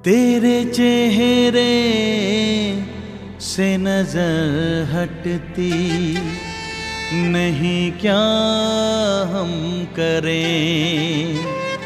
तेरे चेहरे से नजर हटती नहीं, क्या हम करें।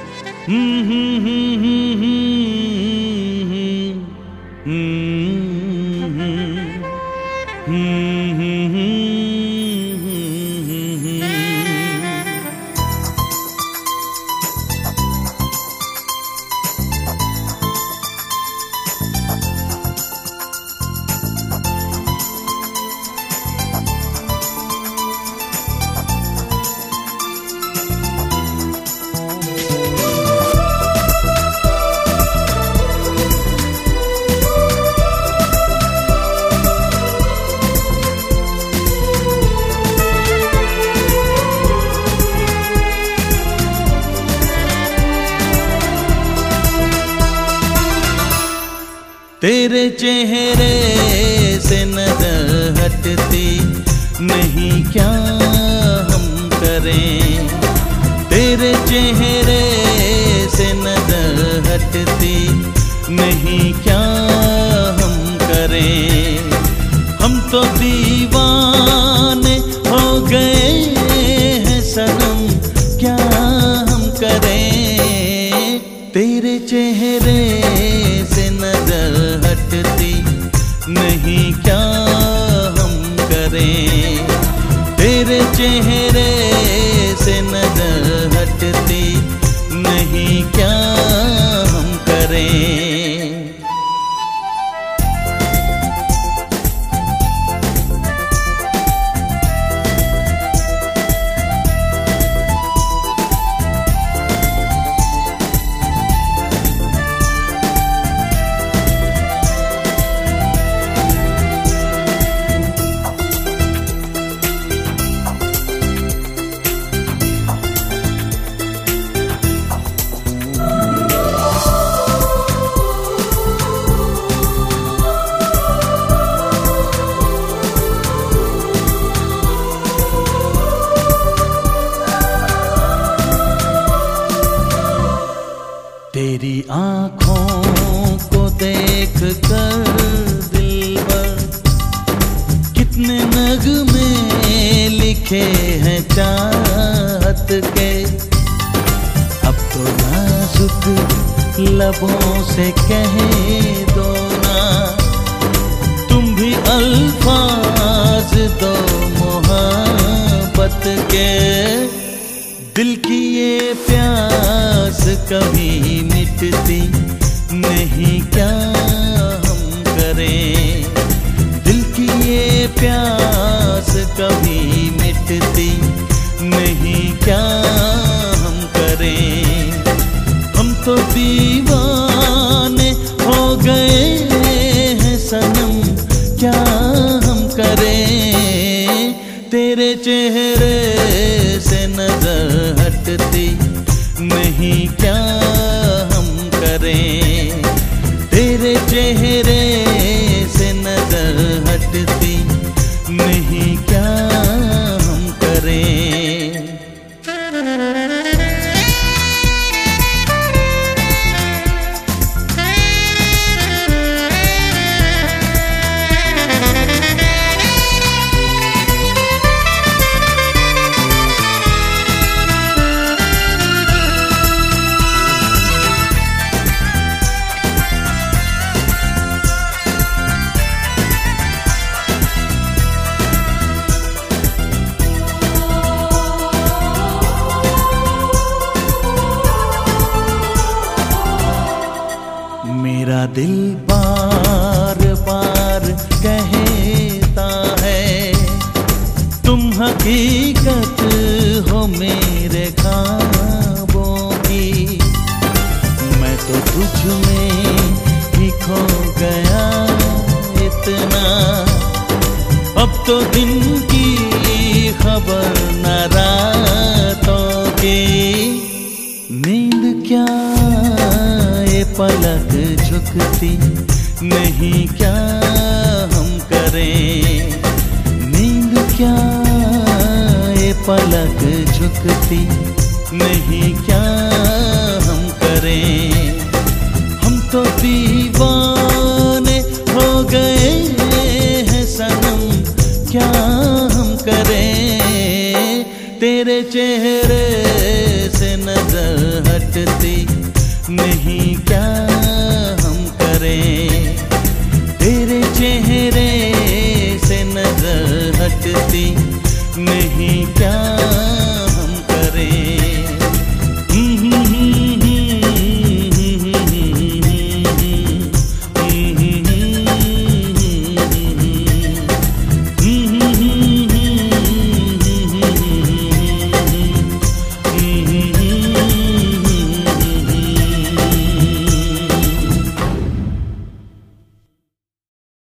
तेरे चेहरे से नजर हटती नहीं, क्या हम करें। तेरे चेहरे से नजर हटती नहीं, क्या हम करें। हम तो दीवाने हो गए हैं सनम, क्या हम करें। तेरे चेहरे से नजर हटती नहीं, क्या हम करें। तेरे चेहरे से नजर हटती नहीं, क्या हम करें। तेरी आँखों को देख कर दिलबर कितने नगमे लिखे हैं चाहत के। अब तो नाजुक लबों से कह दो ना, तुम भी अल्फाज दो मोहब्बत के। दिल की ये प्यास कभी मिटती नहीं, क्या हम करें। दिल की ये प्यास कभी मिटती नहीं, क्या हम करें। हम तो दीवाने हो गए हैं सनम, क्या हम करें। तेरे चेहरे से नजर हटती नहीं, क्या हम करें। तेरे चेहरे से नजर हटती नहीं, क्या हम करें। मेरा दिल बार बार कहता है, तुम हकीकत हो मेरे ख्वाबों की। मैं तो तुझ में ही खो गया इतना, अब तो दिन की खबर न रातों की। नींद क्या ये पलक झुकती नहीं, क्या हम करें। नींद क्या ये पलक झुकती नहीं, क्या हम करें। हम तो चेहरे से नजर हटती नहीं, क्या हम करें? तेरे चेहरे से नजर हटती